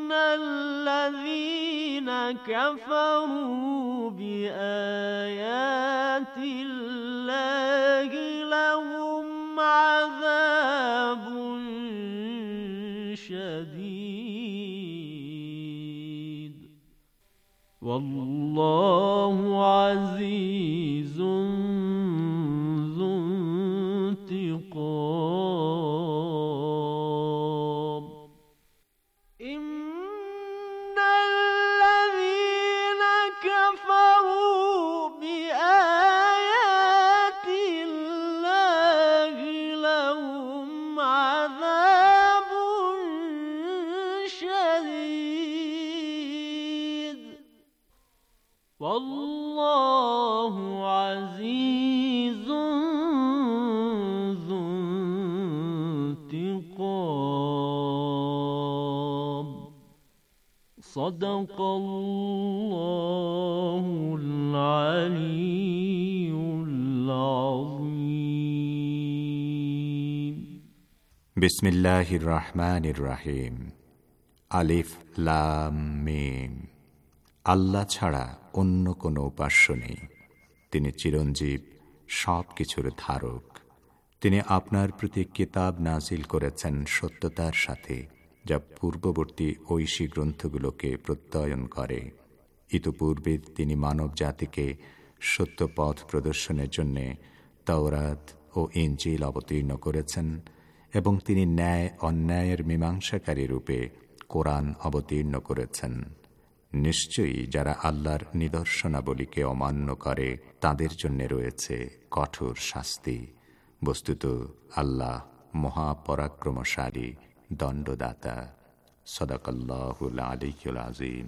الذين كفروا بآيات الله لهم عذاب شديد والله عزيز ذو انتقام إن الذين كفروا بآيات الله لهم عذاب شديد والله عزيز ذو انتقام صدق الله العلي العظيم বিসমিল্লাহির রহমানির রহিম। আলিফ লাম মিম। আল্লাহ ছাড়া অন্য কোনো উপাস্য নেই। তিনি চিরঞ্জীব, সব কিছুর ধারক। তিনি আপনার প্রতি কিতাব নাজিল করেছেন সত্যতার সাথে, যা পূর্ববর্তী ঐশী গ্রন্থগুলোকে প্রত্যয়ন করে। ইতপূর্বে তিনি মানব জাতিকে সত্য পথ প্রদর্শনের জন্য তাওরাত ও ইনজিল অবতীর্ণ করেছেন এবং তিনি ন্যায় অন্যায়ের মীমাংসাকারী রূপে কোরআন অবতীর্ণ করেছেন। নিশ্চয়ই যারা আল্লাহর নিদর্শনাবলীকে অমান্য করে তাদের জন্য রয়েছে কঠোর শাস্তি। বস্তুত আল্লাহ মহাপরাক্রমশালী, দণ্ডদাতা। সাদাকাল্লাহুল আলিয়্যুল আযীম।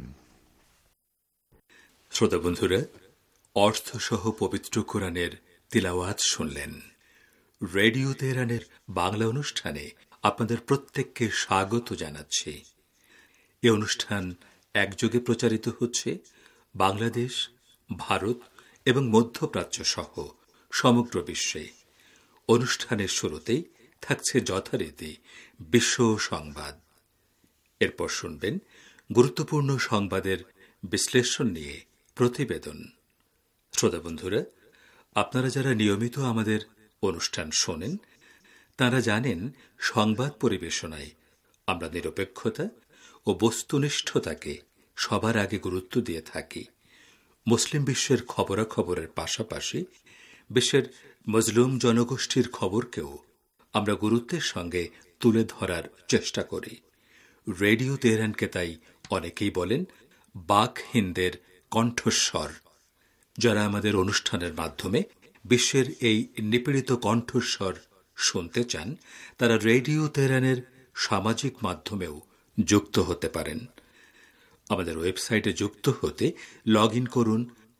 শ্রোতা বন্ধুরা, অর্থসহ পবিত্র কোরআনের তিলাওয়াত শুনলেন। রেডিও তেহরানের বাংলা অনুষ্ঠানে আপনাদের প্রত্যেককে স্বাগত জানাচ্ছি। এ অনুষ্ঠান একযোগে প্রচারিত হচ্ছে বাংলাদেশ, ভারত এবং মধ্যপ্রাচ্য সহ সমগ্র বিশ্বে। অনুষ্ঠানের শুরুতেই থাকছে যথারীতি বিশ্ব সংবাদ। এরপর শুনবেন গুরুত্বপূর্ণ সংবাদের বিশ্লেষণ নিয়ে প্রতিবেদন। শ্রোতা বন্ধুরা, আপনারা যারা নিয়মিত আমাদের অনুষ্ঠান শোনেন তারা জানেন সংবাদ পরিবেশনায় আমরা নিরপেক্ষতা ও বস্তুনিষ্ঠতাকে সবার আগে গুরুত্ব দিয়ে থাকি। মুসলিম বিশ্বের খবরাখবরের পাশাপাশি বিশ্বের মজলুম জনগোষ্ঠীর খবরকেও আমরা গুরুত্বের সঙ্গে তুলে ধরার চেষ্টা করি। রেডিও তেহরানকে তাই অনেকেই বলেন বাক হিন্দের কণ্ঠস্বর। যারা আমাদের অনুষ্ঠানের মাধ্যমে বিশ্বের এই নিপীড়িত কণ্ঠস্বর শুনতে চান তারা রেডিও তেহরানের সামাজিক মাধ্যমেও যুক্ত হতে পারেন। আমাদের ওয়েবসাইটে যুক্ত হতে লগ ইন করুন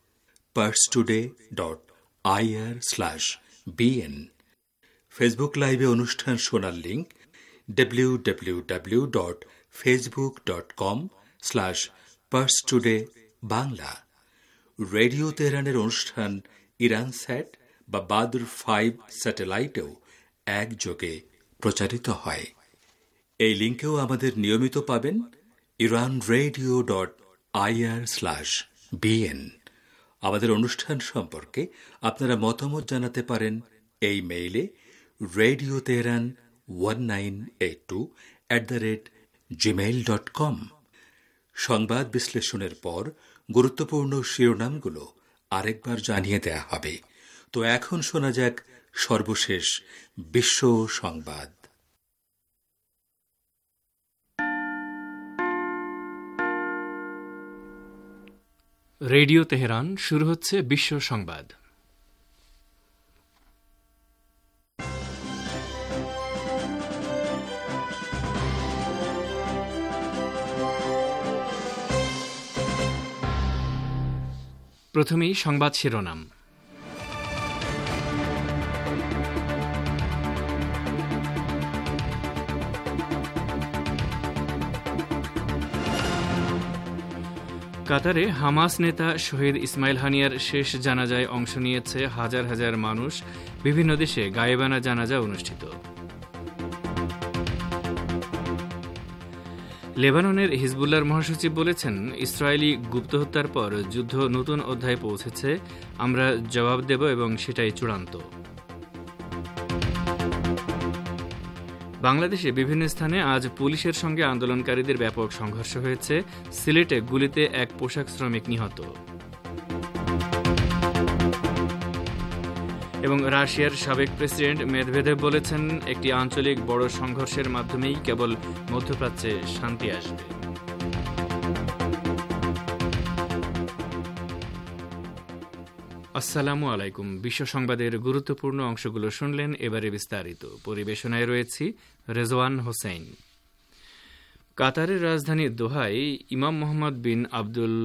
parstoday.ir/bn। ফেসবুক লাইভে অনুষ্ঠান শোনার লিঙ্ক www.facebook.com/parstodaybangla। রেডিও তেহরানের অনুষ্ঠান ইরানস্যাট বা বাদর 5 স্যাটেলাইটেও একযোগে প্রচারিত হয়। এই লিঙ্কেও আমাদের নিয়মিত পাবেন iranradio.ir/bn। আমাদের অনুষ্ঠান সম্পর্কে আপনারা মতামত জানাতে পারেন এই মেইলে radioteheran1982@gmail.com। সংবাদ বিশ্লেষণের পর গুরুত্বপূর্ণ শিরোনামগুলো আরেকবার জানিয়ে দেয়া হবে। তো এখন শোনা যাক সর্বশেষ বিশ্ব সংবাদ। রেডিও তেহরান, শুরু হচ্ছে বিশ্ব সংবাদ। প্রথমেই সংবাদ শিরোনাম। কাতারে হামাস নেতা শহীদ ইসমাইল হানিয়ার শেষ জানাজায় অংশ নিয়েছে হাজার হাজার মানুষ। বিভিন্ন দেশে গায়েবানা জানাজা অনুষ্ঠিত। লেবাননের হিজবুল্লাহর মহাসচিব বলেছেন, ইসরায়েলি গুপ্ত হত্যার পর যুদ্ধ নতুন অধ্যায়ে পৌঁছেছে, আমরা জবাব দেব এবং সেটাই চূড়ান্ত। বাংলাদেশে বিভিন্ন স্থানে আজ পুলিশের সঙ্গে আন্দোলনকারীদের ব্যাপক সংঘর্ষ হয়েছে। সিলেটে গুলিতে এক পোশাক শ্রমিক নিহত। এবং রাশিয়ার সাবেক প্রেসিডেন্ট মেদভেদেভ বলেছেন, একটি আঞ্চলিক বড় সংঘর্ষের মাধ্যমেই কেবল মধ্যপ্রাচ্যে শান্তি আসবে। আসসালামু আলাইকুম। বিশ্ব সংবাদের গুরুত্বপূর্ণ অংশগুলো শুনলেন, এবারে বিস্তারিত। পরিবেশনায় রয়েছি রেজওয়ান হোসেন। কাতারের রাজধানী দোহায় ইমাম মোহাম্মদ বিন আব্দুল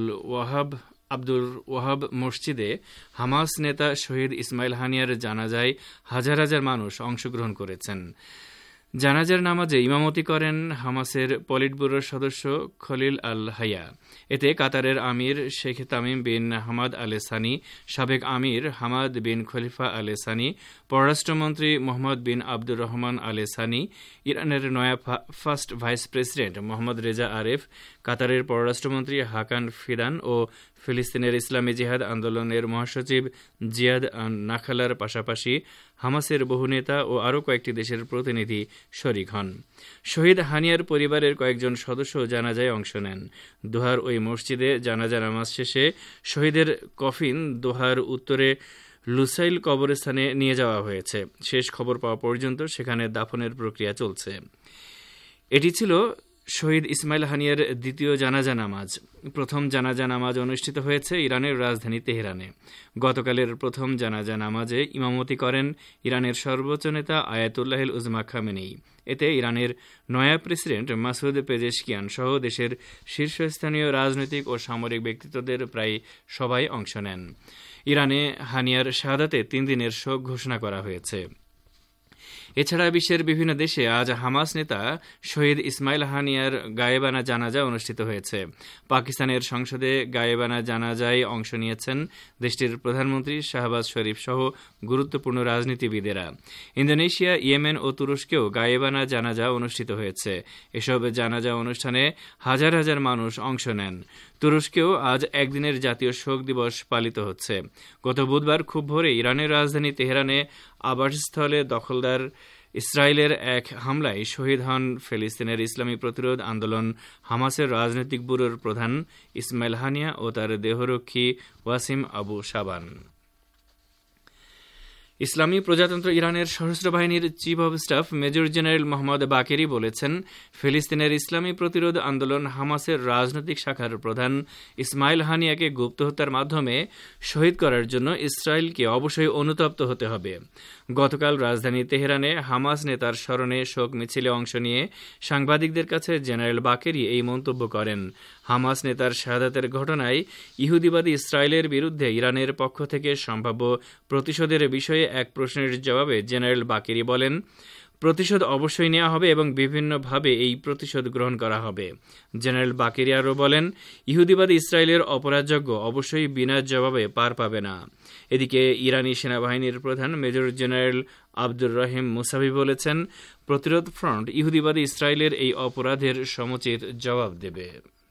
ওয়াহাব মসজিদে হামাস নেতা শহীদ ইসমাইল হানিয়ার জানাজায় হাজার হাজার মানুষ অংশগ্রহণ করেছেন। জানাজার নামাজে ইমামতি করেন হামাসের পলিট ব্যুরোর সদস্য খলিল আল হাইয়া। এতে কাতারের আমির Sheikh Tamim bin Hamad Al Thani, সাবেক আমির হামাদ বিন খলিফা আল সানি, পররাষ্ট্রমন্ত্রী মোহাম্মদ বিন আব্দুর রহমান আল সানি, ইরানের নয়া first vice president Mohammad Reza Aref, কাতারের পররাষ্ট্রমন্ত্রী হাকান ফিদান ও ফিলিস্তিনের ইসলামী জিহাদ আন্দোলনের মহাসচিব জিয়াদ নাখালার পাশাপাশি হামাসের বহু নেতা ও আরও কয়েকটি দেশের প্রতিনিধি শরিক হন। শহীদ হানিয়ার পরিবারের কয়েকজন সদস্য জানাজায় অংশ নেন। দোহার ওই মসজিদে জানাজা নামাজ শেষে শহীদের কফিন দোহার উত্তরে লুসাইল কবরস্থানে নিয়ে যাওয়া হয়েছে। শেষ খবর পাওয়া পর্যন্ত সেখানে দাফনের প্রক্রিয়া চলছে। এটি ছিল শহীদ ইসমাইল হানিয়ার দ্বিতীয় জানাজা নামাজ। প্রথম জানাজা নামাজ অনুষ্ঠিত হয়েছে ইরানের রাজধানী তেহরানে। গতকালের প্রথম জানাজা নামাজে ইমামতি করেন ইরানের সর্বোচ্চ নেতা আয়াতুল্লাহিল উজমা খামেনেই। এতে ইরানের নয়া প্রেসিডেন্ট মাসুদ পেজেশকিয়ান সহ দেশের শীর্ষস্থানীয় রাজনৈতিক ও সামরিক ব্যক্তিত্বদের প্রায় সবাই অংশ নেন। ইরানে হানিয়ার শাহাদাতে 3 দিনের শোক ঘোষণা করা হয়েছে। এছাড়া বিশ্বের বিভিন্ন দেশে আজ হামাস নেতা শহীদ ইসমাইল হানিয়ার গায়েবানা জানাজা অনুষ্ঠিত হয়েছে। পাকিস্তানের সংসদে গায়েবানা জানাজায় অংশ নিয়েছেন দেশটির প্রধানমন্ত্রী শাহবাজ শরীফ সহ গুরুত্বপূর্ণ রাজনীতিবিদেরা। ইন্দোনেশিয়া, ইয়েমেন ও তুরস্কেও গায়েবানা জানাজা অনুষ্ঠিত হয়েছে। এসব জানাজা অনুষ্ঠানে হাজার হাজার মানুষ অংশ নেন। তুরস্কেও আজ একদিনের জাতীয় শোক দিবস পালিত হচ্ছে। গত বুধবার খুব ভোরে ইরানের রাজধানী তেহরানে আবাসস্থলে দখলদার ইসরায়েলের এক হামলায় শহীদ হন ফিলিস্তিনের ইসলামী প্রতিরোধ আন্দোলন হামাসের রাজনৈতিক ব্যুরোর প্রধান ইসমাইল হানিয়া ও তার দেহরক্ষী ওয়াসিম আবু শাবান। ইসলামী প্রজাতন্ত্র ইরানের সশস্ত্র বাহিনীর chief of staff major general Mohammad Bagheri বলেছেন, ফিলিস্তিনের ইসলামী প্রতিরোধ আন্দোলন হামাসের রাজনৈতিক শাখার প্রধান ইসমাইল হানিয়াকে গুপ্ত হত্যার মাধ্যমে শহীদ করার জন্য ইসরায়েলকে অবশ্যই অনুতপ্ত হতে হবে। গতকাল রাজধানী তেহরানে হামাস নেতার স্মরণে শোক মিছিলে অংশ নিয়ে সাংবাদিকদের কাছে জেনারেল বাকেরি এই মন্তব্য করেন। হামাস নেতার শাহাদাতের ঘটনায় ইহুদিবাদী ইসরায়েলের বিরুদ্ধে ইরানের পক্ষ থেকে সম্ভাব্য প্রতিশোধের বিষয়ে এক প্রশ্নের জবাবে জেনারেল বাকেরি বলেন, প্রতিশোধ অবশ্যই নেওয়া হবে এবং বিভিন্নভাবে এই প্রতিশোধ গ্রহণ করা হবে। জেনারেল বাকেরি আরও বলেন, ইহুদিবাদী ইসরায়েলের অপরাধযজ্ঞ অবশ্যই বিনা জবাবে পার পাবে না। এদিকে ইরানি সেনাবাহিনীর প্রধান major general Abdur Rahim Mousavi বলেছেন, প্রতিরোধ ফ্রন্ট ইহুদিবাদী ইসরায়েলের এই অপরাধের সমুচিত জবাব দেবে।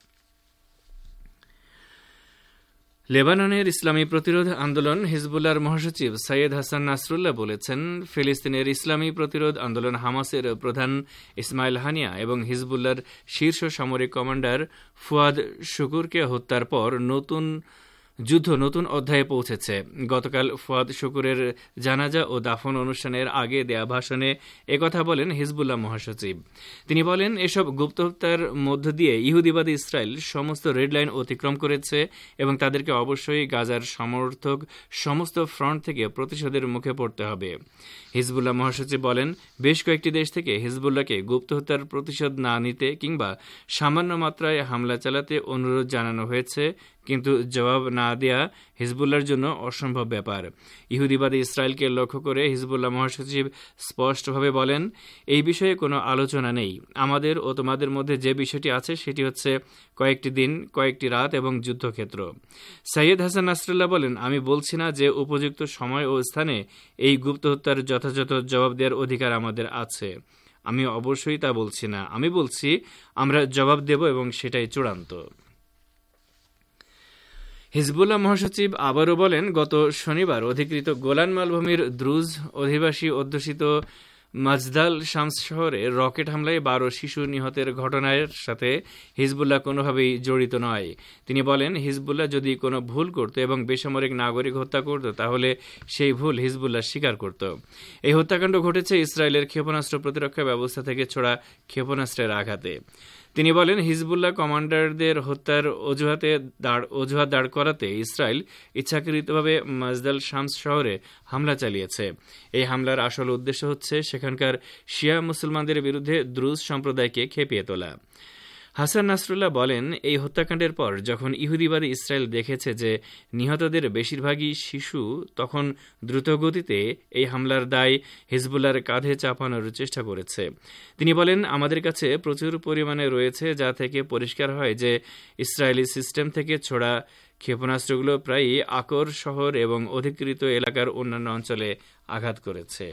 লেবাননের ইসলামী প্রতিরোধ আন্দোলন হিজবুল্লাহর মহাসচিব সৈয়দ হাসান নাসরুল্লাহ বলেছেন, ফিলিস্তিনের ইসলামী প্রতিরোধ আন্দোলন হামাসের প্রধান ইসমাইল হানিয়া এবং হিজবুল্লাহর শীর্ষ সামরিক কমান্ডার ফুয়াদ শুকুরকে হত্যার পর নতুন অধ্যায়ে পৌঁছেছে। গতকাল ফুয়াদ শুকুরের জানাজা ও দাফন অনুষ্ঠানের আগে দেয়া ভাষণে একথা বলেন হিজবুল্লাহ মহাসচিব। তিনি বলেন, এসব গুপ্ত হত্যার মধ্য দিয়ে ইহুদিবাদী ইসরায়েল সমস্ত রেড লাইন অতিক্রম করেছে এবং তাদেরকে অবশ্যই গাজার সমর্থক সমস্ত ফ্রন্ট থেকে প্রতিশোধের মুখে পড়তে হবে। হিজবুল্লাহ মহাসচিব বলেন, বেশ কয়েকটি দেশ থেকে হিজবুল্লাহকে গুপ্ত হত্যার প্রতিশোধ না নিতে কিংবা সামান্য মাত্রায় হামলা চালাতে অনুরোধ জানানো হয়েছে, কিন্তু জবাব না দেয়া হিজবুল্লাহর জন্য অসম্ভব ব্যাপার। ইহুদিবাদী ইসরায়েলকে লক্ষ্য করে হিজবুল্লাহ মহাসচিব স্পষ্টভাবে বলেন, এই বিষয়ে কোনো আলোচনা নেই। আমাদের ও তোমাদের মধ্যে যে বিষয়টি আছে সেটি হচ্ছে কয়েকটি দিন, কয়েকটি রাত এবং যুদ্ধক্ষেত্র। সৈয়দ হাসান নাসরুল্লাহ বলেন, আমি বলছি না যে উপযুক্ত সময় ও স্থানে এই গুপ্ত হত্যার যথাযথ জবাব দেওয়ার অধিকার আমাদের আছে। আমি অবশ্যই তা বলছি না, আমি বলছি আমরা জবাব দেব এবং সেটাই চূড়ান্ত। হিজবুল্লাহ মহাসচিব আবারও বলেন, গত শনিবার অধিকৃত গোলান মালভূমির দ্রুজ অধিবাসী অধ্যুষিত মাজদাল শামস শহরে রকেট হামলায় 12 শিশু নিহতের ঘটনার সাথে হিজবুল্লাহ কোনোভাবেই জড়িত নয়। তিনি বলেন, হিজবুল্লাহ যদি কোনো ভুল করত এবং বেসামরিক নাগরিক হত্যা করত তাহলে সেই ভুল হিজবুল্লাহ স্বীকার করত। এই হত্যাকাণ্ড ঘটেছে ইসরায়েলের ক্ষেপণাস্ত্র প্রতিরক্ষা ব্যবস্থা থেকে ছোড়া ক্ষেপণাস্ত্রের আঘাতে। তিনি বলেন, হিজবুল্লাহ কমান্ডারদের হত্যার অজুহাত দাঁড় করাতে ইসরায়েল ইচ্ছাকৃতভাবে মাজদাল শামস শহরে হামলা চালিয়েছে। এই হামলার আসল উদ্দেশ্য হচ্ছে সেখানকার শিয়া মুসলমানদের বিরুদ্ধে দ্রুজ সম্প্রদায়কে খেপিয়ে তোলা। হাসান নাসরুল্লাহ বলেন, এই হত্যাকাণ্ডের পর যখন ইহুদিবাদী ইসরায়েল দেখেছে যে নিহতদের বেশিরভাগই শিশু, তখন দ্রুতগতিতে এই হামলার দায় হিজবুল্লাহর কাঁধে চাপানোর চেষ্টা করেছে। তিনি বলেন, আমাদের কাছে প্রচুর পরিমাণে রয়েছে যা থেকে পরিষ্কার হয় যে ইসরায়েলি সিস্টেম থেকে ছোড়া ক্ষেপণাস্ত্রগুলো প্রায়ই আকর শহর এবং অধিকৃত এলাকার অন্যান্য অঞ্চলে আঘাত করেছে।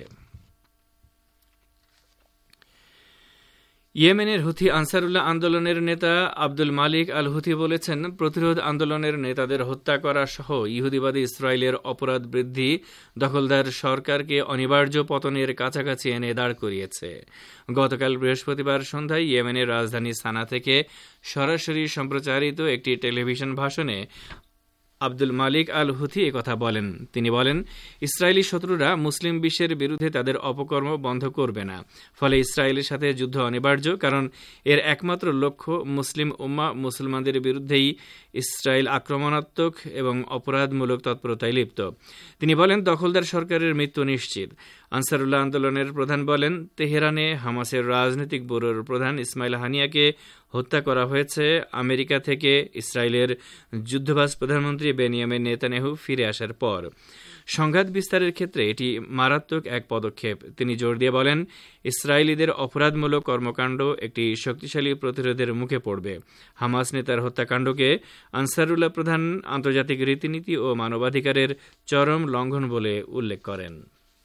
ইয়েমেনের হুথি আনসারুল্লাহ আন্দোলনের নেতা আব্দুল মালিক আল হুথি বলেছেন, প্রতিরোধ আন্দোলনের নেতাদের হত্যা করা সহ ইহুদিবাদী ইসরায়েলের অপরাধ বৃদ্ধি দখলদার সরকারকে অনিবার্য পতনের কাছাকাছি এনে দাঁড় করিয়েছে। গতকাল বৃহস্পতিবার সন্ধ্যায় ইয়েমেনের রাজধানী সানা থেকে সরাসরি সম্প্রচারিত একটি টেলিভিশন ভাষণে আব্দুল মালিক আল হুথি একথা বলেন। তিনি বলেন, ইসরায়েলি শত্রুরা মুসলিম বিশ্বের বিরুদ্ধে তাদের অপকর্ম বন্ধ করবে না, ফলে ইসরায়েলের সাথে যুদ্ধ অনিবার্য, কারণ এর একমাত্র লক্ষ্য মুসলিম উম্মাহ মুসলমানদের বিরুদ্ধেই ইসরায়েল আক্রমণাত্মক এবং অপরাধমূলক তৎপরতায় লিপ্ত। তিনি বলেন, দখলদার সরকারের মৃত্যু নিশ্চিত। আনসারুল্লাহ আন্দোলনের প্রধান বলেন, তেহরানে হামাসের রাজনৈতিক ব্যুরোর প্রধান ইসমাইল হানিয়াকে হত্যা করা হয়েছে আমেরিকা থেকে ইসরায়েলের যুদ্ধবাজ প্রধানমন্ত্রী বেনিয়ামিন নেতানিয়াহু ফিরে আসার পর। সংঘাত বিস্তারের ক্ষেত্রে এটি মারাত্মক এক পদক্ষেপ। তিনি জোর দিয়ে বলেন, ইসরায়েলিদের অপরাধমূলক কর্মকাণ্ড একটি শক্তিশালী প্রতিরোধের মুখে পড়বে। হামাস নেতার হত্যাকাণ্ডকে আনসারুল্লাহ প্রধান আন্তর্জাতিক রীতিনীতি ও মানবাধিকারের চরম লঙ্ঘন বলে উল্লেখ করেন।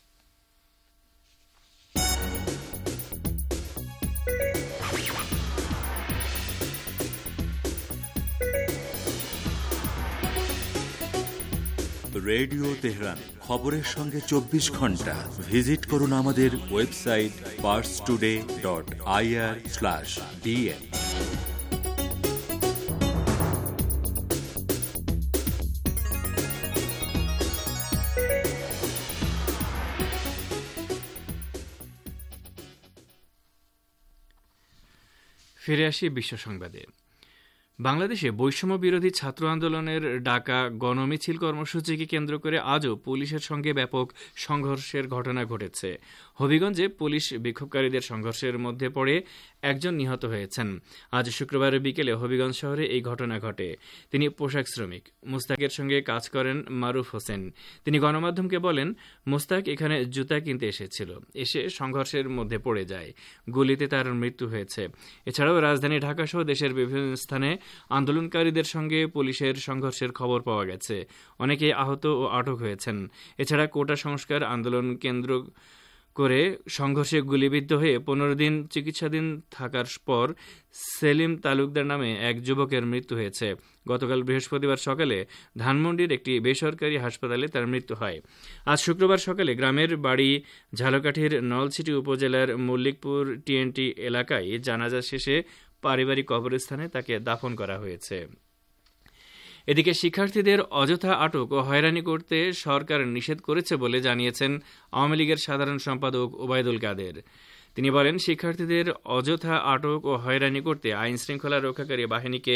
রেডিও তেহরান, খবরের সঙ্গে 24 ঘন্টা। ভিজিট করুন আমাদের ওয়েবসাইট parstoday.ir/dn। ফিরে আসি বিশ্ব সংবাদে। বাংলাদেশে বৈষম্য বিরোধী ছাত্র আন্দোলনের ডাকা গণমিছিল কর্মসূচিকে কেন্দ্র করে আজও পুলিশের সঙ্গে ব্যাপক সংঘর্ষের ঘটনা ঘটেছে। হবিগঞ্জে পুলিশ বিক্ষোভকারীদের সংঘর্ষের মধ্যে পড়ে একজন নিহত হয়েছেন। আজ শুক্রবার বিকেলে হবিগঞ্জ শহরে এই ঘটনা ঘটে। তিনি পোশাক শ্রমিক। মুস্তাকের সঙ্গে কাজ করেন মারুফ হোসেন। তিনি গণমাধ্যমকে বলেন, মুস্তাক এখানে জুতা কিনতে এসেছিল, এসে সংঘর্ষের মধ্যে পড়ে যায়। গুলিতে তার মৃত্যু হয়েছে। এছাড়াও রাজধানী ঢাকাসহ দেশের বিভিন্ন স্থানে আন্দোলনকারীদের সঙ্গে পুলিশের সংঘর্ষের খবর পাওয়া গেছে। অনেকে আহত ও আটক হয়েছেন। এছাড়া কোটা সংস্কার আন্দোলন কেন্দ্র করে সংঘর্ষে গুলিবিদ্ধ হয়ে 15 দিন চিকিৎসাধীন থাকার পর সেলিম তালুকদার নামে এক যুবকের মৃত্যু হয়েছে। গতকাল বৃহস্পতিবার সকালে ধানমন্ডির একটি বেসরকারি হাসপাতালে তার মৃত্যু হয়। আজ শুক্রবার সকালে গ্রামের বাড়ি ঝালকাঠির নলছিটি উপজেলার মল্লিকপুর টিএনটি এলাকায় জানাজা শেষে পারিবারিক কবরস্থানে তাকে দাফন করা হয়েছে। এদিকে শিক্ষার্থীদের অযথা আটক ও হয়রানি করতে সরকার নিষেধ করেছে বলে জানিয়েছেন আওয়ামী লীগের সাধারণ সম্পাদক ওবায়দুল কাদের। তিনি বলেন, শিক্ষার্থীদের অযথা আটক ও হয়রানি করতে আইন শৃঙ্খলা রক্ষাকারী বাহিনীকে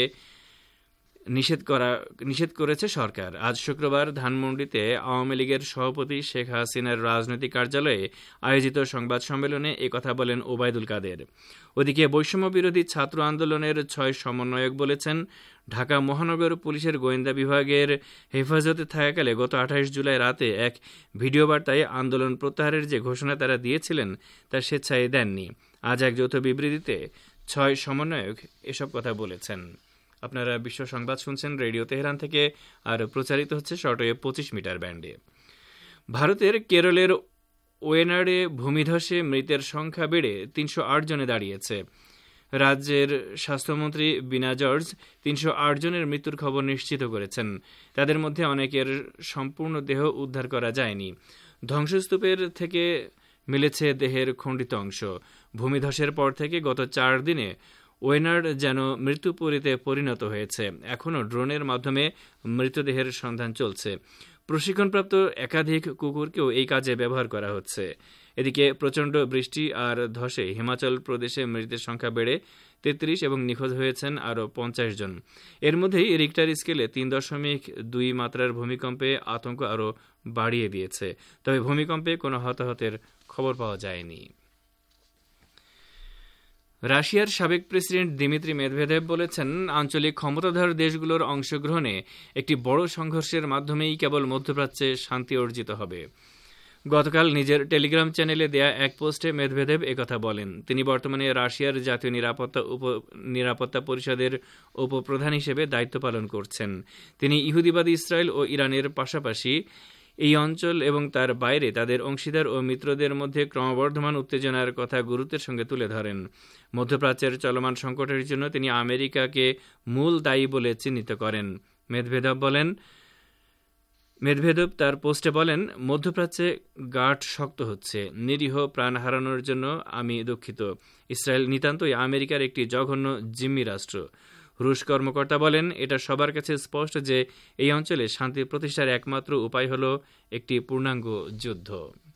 নিষেধ করেছে সরকার। আজ শুক্রবার ধানমন্ডিতে আওয়ামী লীগের সভাপতি শেখ হাসিনার রাজনৈতিক কার্যালয়ে আয়োজিত সংবাদ সম্মেলনে একথা বলেন ওবায়দুল কাদের। ওদিকে বৈষম্য বিরোধী ছাত্র আন্দোলনের 6 সমন্বয়ক বলেছেন, ঢাকা মহানগর পুলিশের গোয়েন্দা বিভাগের হেফাজতে থাকাকালে গত 28 জুলাই রাতে এক ভিডিও বার্তায় আন্দোলন প্রত্যাহারের যে ঘোষণা তারা দিয়েছিলেন তা স্বেচ্ছায় দেননি। আজ এক যৌথ বিবৃতিতে 6 সমন্বয়ক এসব কথা বলেছেন। আপনারা বিশ্ব সংবাদ শুনছেন রেডিও তেহরান থেকে, আর প্রচারিত হচ্ছে শর্টওয়েভ 25 মিটার ব্যান্ডে। ভারতের কেরলের ওয়েনার্ডে ভূমিধসে মৃতের সংখ্যা বেড়ে ৩০৮ জনে দাঁড়িয়েছে। রাজ্যের স্বাস্থ্যমন্ত্রী বিনা জর্জ ৩০৮ জনের মৃত্যুর খবর নিশ্চিত করেছেন। তাদের মধ্যে অনেকের সম্পূর্ণ দেহ উদ্ধার করা যায়নি। ধ্বংসস্তূপের থেকে মিলেছে দেহের খণ্ডিত অংশ। ভূমিধসের পর থেকে গত ৪ দিনে ওয়েনার্ড যেন মৃত্যুপুরীতে পরিণত হয়েছে। এখনও ড্রোনের মাধ্যমে মৃতদেহের সন্ধান চলছে। প্রশিক্ষণপ্রাপ্ত একাধিক কুকুরকেও এই কাজে ব্যবহার করা হচ্ছে। এদিকে প্রচণ্ড বৃষ্টি আর ধসে হিমাচল প্রদেশে মৃতের সংখ্যা বেড়ে ৩৩ এবং নিখোঁজ হয়েছেন আরও ৫০ জন। এর মধ্যেই রিক্টার স্কেলে ৩.২ মাত্রার ভূমিকম্পে আতঙ্ক আরও বাড়িয়ে দিয়েছে। তবে ভূমিকম্পে কোনো হতাহতের খবর পাওয়া যায়নি। রাশিয়ার সাবেক প্রেসিডেন্ট দিমিত্রি মেদভেদেভ বলেছেন, আঞ্চলিক ক্ষমতাধর দেশগুলোর অংশগ্রহণে একটি বড় সংঘর্ষের মাধ্যমেই কেবল মধ্যপ্রাচ্যে শান্তি অর্জিত হবে। গতকাল নিজের টেলিগ্রাম চ্যানেলে দেয়া এক পোস্টে মেদভেদেভ একথা বলেন। তিনি বর্তমানে রাশিয়ার জাতীয় নিরাপত্তা পরিষদের উপপ্রধান হিসেবে দায়িত্ব পালন করছেন। তিনি ইহুদিবাদী ইসরায়েল ও ইরানের পাশাপাশি এই অঞ্চল এবং তার বাইরে তাদের অংশীদার ও মিত্রদের মধ্যে ক্রমবর্ধমান উত্তেজনার কথা গুরুত্বের সঙ্গে তুলে ধরেন। মধ্যপ্রাচ্যের চলমান সংকটের জন্য তিনি আমেরিকাকে মূল দায়ী বলে চিহ্নিত করেন। মেদভেদেভ তার পোস্টে বলেন, মধ্যপ্রাচ্যে গাঁট শক্ত হচ্ছে। নিরীহ প্রাণ হারানোর জন্য আমি দুঃখিত। ইসরায়েল নিতান্তই আমেরিকার একটি জঘন্য জিম্মি রাষ্ট্র। রুশ কর্মকর্তা বলেন, এটা সবার কাছে স্পষ্ট যে এই অঞ্চলে শান্তি প্রতিষ্ঠার একমাত্র উপায় হল একটি পূর্ণাঙ্গ যুদ্ধ।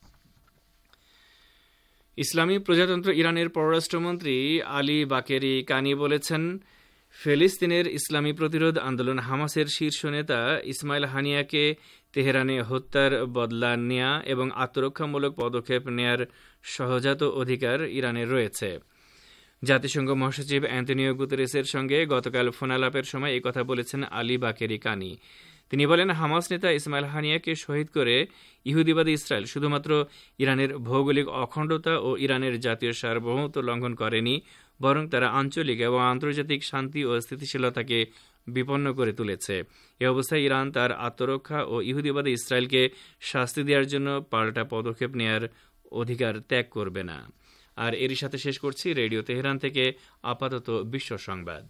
ইসলামী প্রজাতন্ত্র ইরানের পররাষ্ট্রমন্ত্রী আলী বাকেরি কানি বলেছেন, ফিলিস্তিনের ইসলামী প্রতিরোধ আন্দোলন হামাসের শীর্ষ নেতা ইসমাইল হানিয়াকে তেহরানে হত্যার বদলা নেয়া এবং আত্মরক্ষামূলক পদক্ষেপ নেয়ার সহজাত অধিকার ইরানের রয়েছে। জাতিসংঘ মহাসচিব অ্যান্তনিও গুতেরেসের সঙ্গে গতকাল ফোনালাপের সময় এই কথা বলেছেন আলী বাকেরি কানি। তিনি বলেন, হামাস নেতা ইসমাইল হানিয়াকে শহীদ করে ইহুদিবাদী ইসরায়েল শুধুমাত্র ইরানের ভৌগোলিক অখণ্ডতা ও ইরানের জাতীয় সার্বভৌমত্ব লঙ্ঘন করেনি, বরং তারা আঞ্চলিক এবং আন্তর্জাতিক শান্তি ও স্থিতিশীলতাকে বিপন্ন করে তুলেছে। এ অবস্থায় ইরান তার আত্মরক্ষা ও ইহুদিবাদী ইসরায়েলকে শাস্তি দেওয়ার জন্য পাল্টা পদক্ষেপ নেয়ার অধিকার ত্যাগ করবে না। আর এরই সাথে শেষ করছি রেডিও তেহরান থেকে আপাতত বিশ্ব সংবাদ।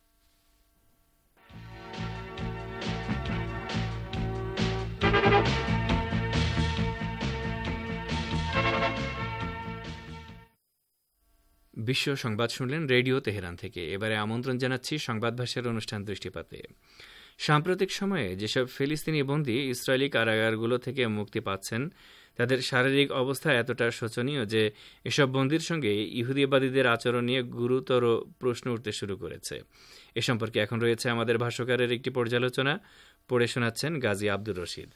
বিশ্ব সংবাদ শুনলেন রেডিও তেহরান থেকে। এবারে আমন্ত্রণ জানাচ্ছি সংবাদ ভাষার অনুষ্ঠান দৃষ্টিপাতে। সাম্প্রতিক সময়ে যেসব ফিলিস্তিনি বন্দী ইসরায়েলি কারাগারগুলো থেকে মুক্তি পাচ্ছেন, তাদের শারীরিক অবস্থা এতটা শোচনীয় যে এসব বন্দীর সঙ্গে ইহুদিবাদীদের আচরণ নিয়ে গুরুতর প্রশ্ন উঠতে শুরু করেছে। এ সম্পর্কে এখন রয়েছে আমাদের ভাষ্যকারের একটি পর্যালোচনা, পড়ে শোনাচ্ছেন গাজী আব্দুর রশিদ।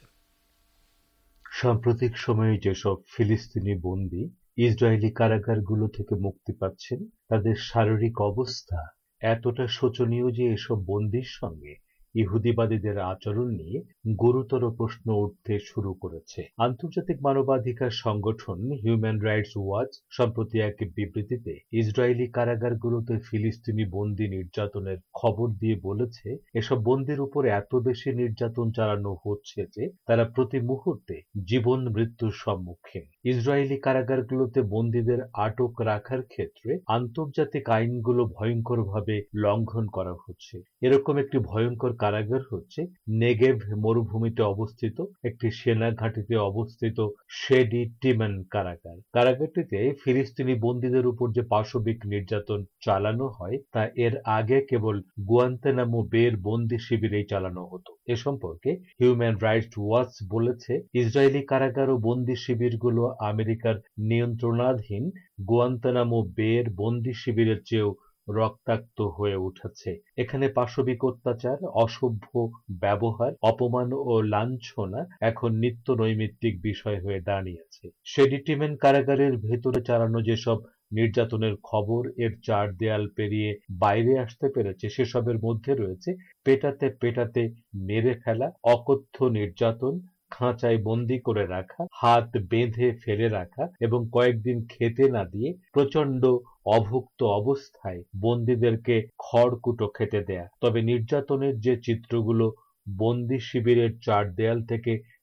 সাম্প্রতিক সময়ে যেসব ফিলিস্তিনি বন্দী ইসরায়েলি কারাগারগুলো থেকে মুক্তি পাচ্ছেন, তাদের শারীরিক অবস্থা এতটা শোচনীয় যে এসব বন্দীর সঙ্গে ইহুদিবাদীদের আচরণ নিয়ে গুরুতর প্রশ্ন উঠতে শুরু করেছে। আন্তর্জাতিক মানবাধিকার সংগঠন হিউম্যান রাইটস ওয়াচ সম্প্রতি এক বিবৃতিতে ইসরায়েলি কারাগারগুলোতে ফিলিস্তিনি বন্দী নির্যাতনের খবর দিয়ে বলেছে, এসব বন্দীর উপর এত বেশি নির্যাতন চালানো হচ্ছে যে তারা প্রতি মুহূর্তে জীবন মৃত্যুর সম্মুখীন। ইসরায়েলি কারাগারগুলোতে বন্দীদের আটক রাখার ক্ষেত্রে আন্তর্জাতিক আইনগুলো ভয়ঙ্করভাবে লঙ্ঘন করা হচ্ছে। এরকম একটি ভয়ঙ্কর কারাগার হচ্ছে নেগেভ মরুভূমিতে অবস্থিত একটি সেনা ঘাঁটিতে অবস্থিত শেডি টিমেন কারাগার। কারাগারটিতে ফিলিস্তিনি বন্দীদের উপর যে পাশবিক নির্যাতন চালানো হয় তা এর আগে কেবল গুয়ান্তানামো বের বন্দী শিবিরেই চালানো হতো। এ সম্পর্কে হিউম্যান রাইটস ওয়াচ বলেছে, ইসরায়েলি কারাগার ও বন্দী শিবিরগুলো আমেরিকার নিয়ন্ত্রণাধীন গুয়ান্তানামো বের বন্দী শিবিরের চেয়েও রক্তাক্ত হয়ে উঠেছে। এখানে পাশবিক অত্যাচার, অসভ্য ব্যবহার, অপমান ও লাঞ্ছনা এখন নিত্য নৈমিত্তিক বিষয় হয়ে দাঁড়িয়েছে। শেডি টিমেন কারাগারের ভেতরে চালানো যেসব নির্যাতনের খবর এর চার দেয়াল পেরিয়ে বাইরে আসতে পেরেছে, সেসবের মধ্যে রয়েছে পেটাতে পেটাতে মেরে ফেলা, অকথ্য নির্যাতন, খাঁচায় বন্দি করে রাখা, হাত বেঁধে ফেলে রাখা এবং কয়েকদিন খেতে না দিয়ে প্রচণ্ড অভুক্ত অবস্থায় বন্দীদেরকে খড়কুটো খেতে দেয়া। তবে নির্যাতনের যে চিত্রগুলো বন্দি শিবিরের চার দেয়াল থেকে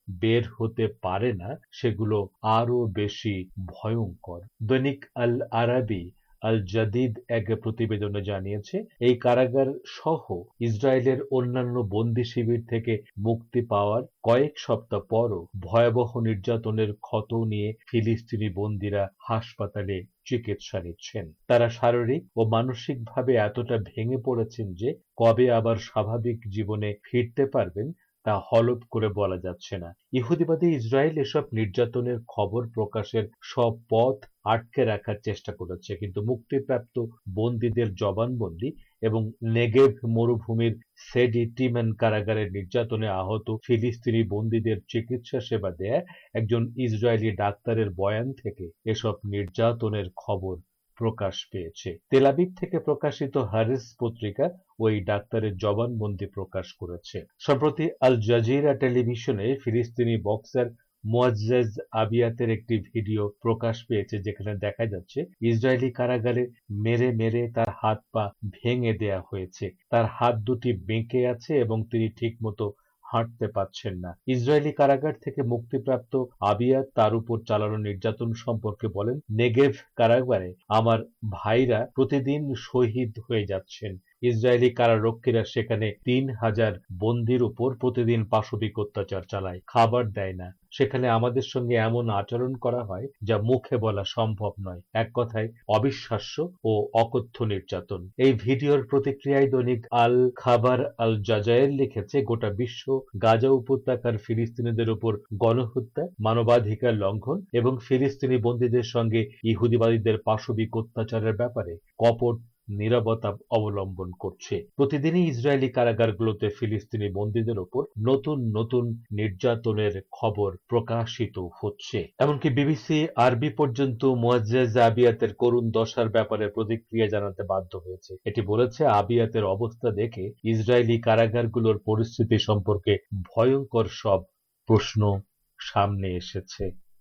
বের হতে পারে না, সেগুলো আরো বেশি ভয়ঙ্কর। দৈনিক আল আরাবি আল জাদিদ এক প্রতিবেদনে জানিয়েছে, এই কারাগার সহ ইসরায়েলের অন্যান্য বন্দি শিবির থেকে মুক্তি পাওয়ার কয়েক সপ্তাহ পরও ভয়াবহ নির্যাতনের ক্ষত নিয়ে ফিলিস্তিনি বন্দীরা হাসপাতালে চিকিৎসা নিচ্ছেন। তারা শারীরিক ও মানসিকভাবে এতটা ভেঙে পড়েছেন যে কবে আবার স্বাভাবিক জীবনে ফিরতে পারবেন তা হলফ করে বলা যাচ্ছে না। ইহুদিবাদী ইসরায়েল এসব নির্যাতনের খবর প্রকাশের সব পথ আটকে রাখার চেষ্টা করেছে, কিন্তু মুক্তিপ্রাপ্ত বন্দীদের জবানবন্দি এবং নেগেভ মরুভূমির সেডি টিম্যান কারাগারের নির্যাতনে আহত ফিলিস্তিনি বন্দীদের চিকিৎসা সেবা দেয়া একজন ইসরায়েলি ডাক্তারের বয়ান থেকে এসব নির্যাতনের খবর প্রকাশ পেয়েছে। তেল আবিব থেকে প্রকাশিত হারেস পত্রিকা ওই ডাক্তারের জবানবন্দি প্রকাশ করেছে। সম্প্রতি আল জাজিরা টেলিভিশনে ফিলিস্তিনি বক্সার মুয়াজ্জেজ আবিয়াতের একটি ভিডিও প্রকাশ পেয়েছে, যেখানে দেখা যাচ্ছে ইসরায়েলি কারাগারে মেরে মেরে তার হাত পা ভেঙে দেয়া হয়েছে। তার হাত দুটি বেঁকে আছে এবং তিনি ঠিকমতো হাঁটতে পারছেন না। ইসরায়েলি কারাগার থেকে মুক্তিপ্রাপ্ত আবিয়াত তার উপর চালানো নির্যাতন সম্পর্কে বলেন, নেগেভ কারাগারে আমার ভাইরা প্রতিদিন শহীদ হয়ে যাচ্ছেন। ইসরায়েলি কারারক্ষীরা সেখানে ৩,০০০ বন্দীর উপর প্রতিদিন পাশবিক অত্যাচার চালায়, খাবার দেয় না। সেখানে আমাদের সঙ্গে এমন আচরণ করা হয় যা মুখে বলা সম্ভব নয়। এক কথায় অবিশ্বাস্য ও অকথ্য নির্যাতন। এই ভিডিওর প্রতিক্রিয়ায় দৈনিক আল খাবার আল জাজায়ের লিখেছে, গোটা বিশ্ব গাজা উপত্যকার ফিলিস্তিনিদের উপর গণহত্যা, মানবাধিকার লঙ্ঘন এবং ফিলিস্তিনি বন্দীদের সঙ্গে ইহুদিবাদীদের পাশবিক অত্যাচারের ব্যাপারে কপট নীরবতা অবলম্বন করছে। প্রতিদিনই ইসরায়েলি কারাগারগুলোতে ফিলিস্তিনি বন্দীদের উপর নতুন নতুন নির্যাতনের খবর প্রকাশিত হচ্ছে। এমনকি বিবিসি আরবি পর্যন্ত মুয়াজ্জেজ আবিয়াতের করুণ দশার ব্যাপারে প্রতিক্রিয়া জানাতে বাধ্য হয়েছে। এটি বলেছে, আবিয়াতের অবস্থা দেখে ইসরায়েলি কারাগারগুলোর পরিস্থিতি সম্পর্কে ভয়ঙ্কর সব প্রশ্ন সামনে এসেছে।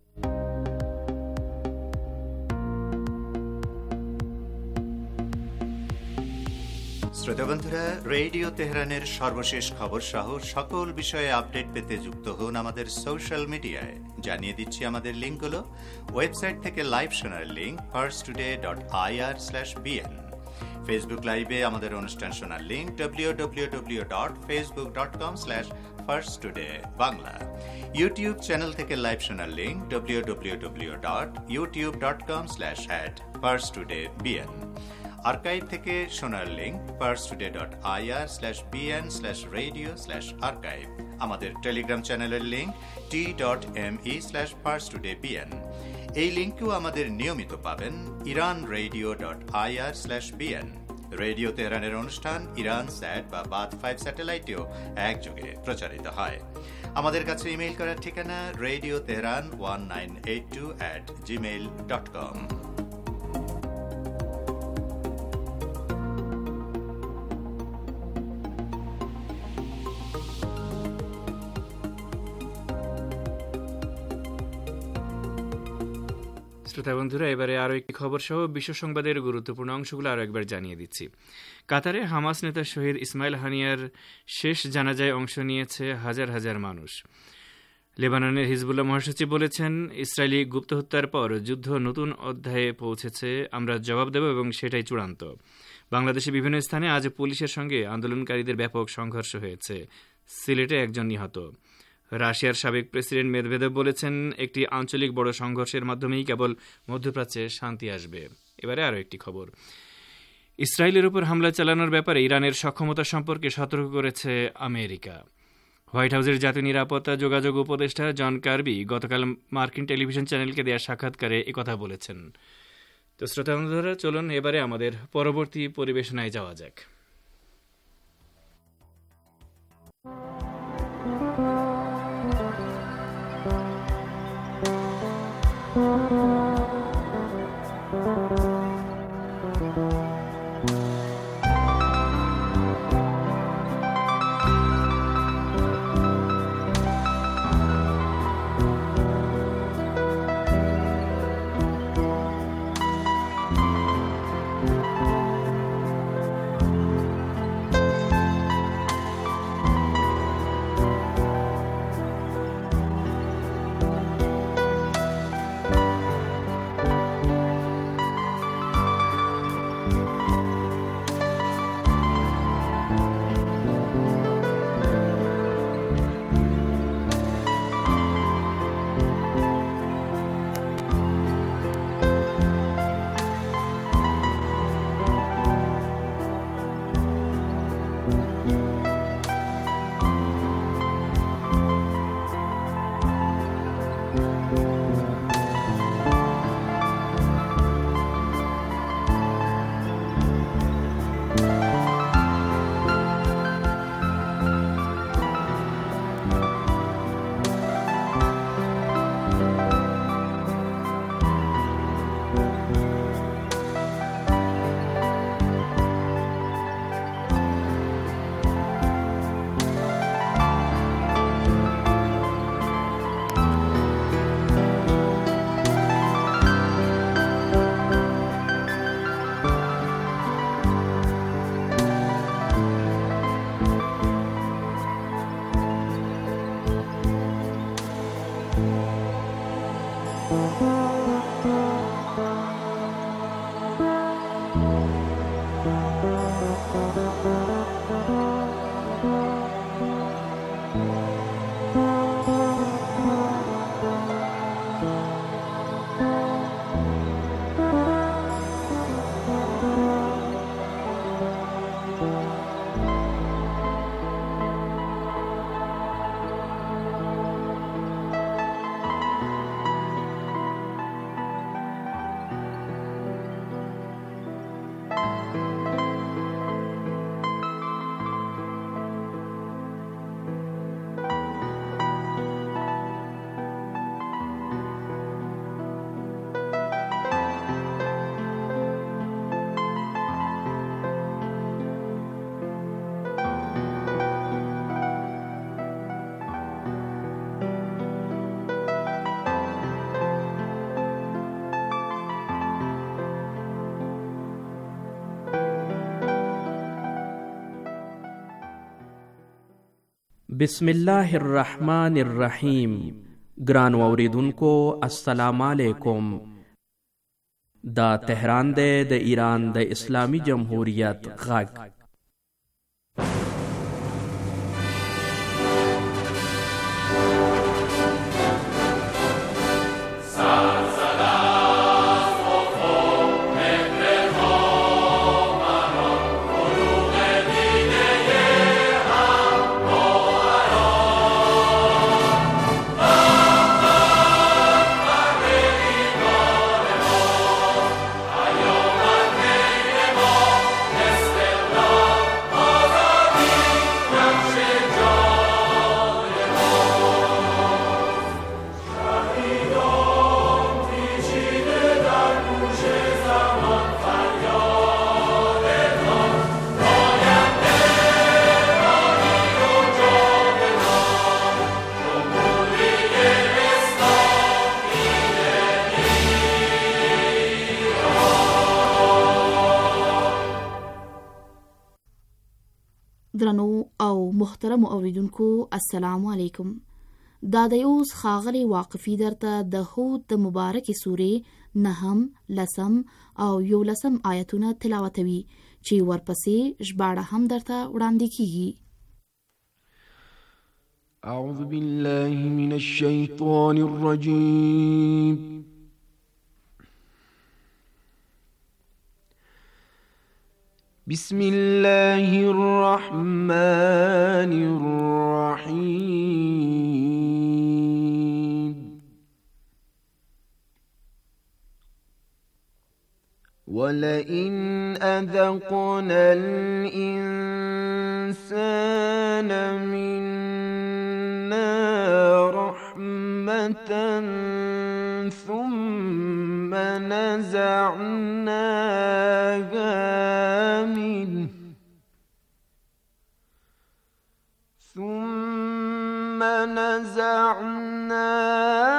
শ্রোতা বন্ধুরা, রেডিও তেহরানের সর্বশেষ খবর সহ সকল বিষয়ে আপডেট পেতে যুক্ত হন আমাদের সোশ্যাল মিডিয়ায়। জানিয়ে দিচ্ছি আমাদের লিঙ্কগুলো। ওয়েবসাইট থেকে লাইভ শোনার লিঙ্ক firstoday.ir/bn, ফেসবুক লাইভে আমাদের অনুষ্ঠান শোনার লিঙ্ক www.facebook.com/firsttoday/bangla, ইউটিউব চ্যানেল থেকে লাইভ শোনার লিঙ্ক www.youtube.com/@firsttodaybn, আর্কাইভ থেকে শোনার লিঙ্ক firstoday.ir/bn/radio/archive, আমাদের টেলিগ্রাম চ্যানেলের লিঙ্ক t.me/firsttodaybn। এই লিঙ্কেও আমাদের নিয়মিত পাবেন iranradio.ir/bn। রেডিও তেহরানের অনুষ্ঠান ইরান স্যাট বা বাদ 5 স্যাটেলাইটেও একযোগে প্রচারিত হয়। আমাদের কাছে ইমেইল করার ঠিকানা radioteheran1982@gmail.com। শ্রোতা বন্ধুরা, এবারে আরও একটি খবর সহ বিশ্ব সংবাদের গুরুত্বপূর্ণ অংশগুলো আরও একবার জানিয়ে দিচ্ছি। কাতারে হামাস নেতা শহীদ ইসমাইল হানিয়ার শেষ জানাজায় অংশ নিয়েছে হাজার হাজার মানুষ। লেবাননের হিজবুল্লাহ মহাসচিব বলেছেন, ইসরায়েলি গুপ্ত হত্যার পর যুদ্ধ নতুন অধ্যায়ে পৌঁছেছে, আমরা জবাব দেব এবং সেটাই চূড়ান্ত। বাংলাদেশে বিভিন্ন স্থানে আজ পুলিশের সঙ্গে আন্দোলনকারীদের ব্যাপক সংঘর্ষ হয়েছে, সিলেটে একজন নিহত। রাশিয়ার সাবেক প্রেসিডেন্ট মেদভেদেভ বলেছেন, একটি আঞ্চলিক বড় সংঘর্ষের মাধ্যমেই কেবল মধ্যপ্রাচ্যে শান্তি আসবে। এবারে আরও একটি খবর। ইসরায়েলের উপর হামলা চালানোর ব্যাপারে ইরানের সক্ষমতা সম্পর্কে সতর্ক করেছে আমেরিকা। হোয়াইট হাউসের জাতীয় নিরাপত্তা যোগাযোগ উপদেষ্টা জন কার্বি গতকাল মার্কিন টেলিভিশন চ্যানেলকে দেয়া সাক্ষাৎকারে একথা বলেছেন। তো শ্রোতা বন্ধুরা, চলুন এবারে আমাদের পরবর্তী পরিবেশনায় যাওয়া যাক। بسم الله الرحمن الرحیم. ګران اوریدونکو السلام علیکم. دا تهران دی د ایران د اسلامی جمهوریت غږ. درنو او محترم اوریدونکو السلام علیکم. دا د اوس خاغلی واقفی درته د هود د مبارک سورې 9 10 او 11 آیتونه تلاوتوي چې ورپسې ژباړه هم درته وړاندې کیږي. اعوذ بالله من الشیطان الرجیم. بسم الله الرحمن الرحيم. ولئن أذقنا الإنسان منا رحمة ثم نزعناها منه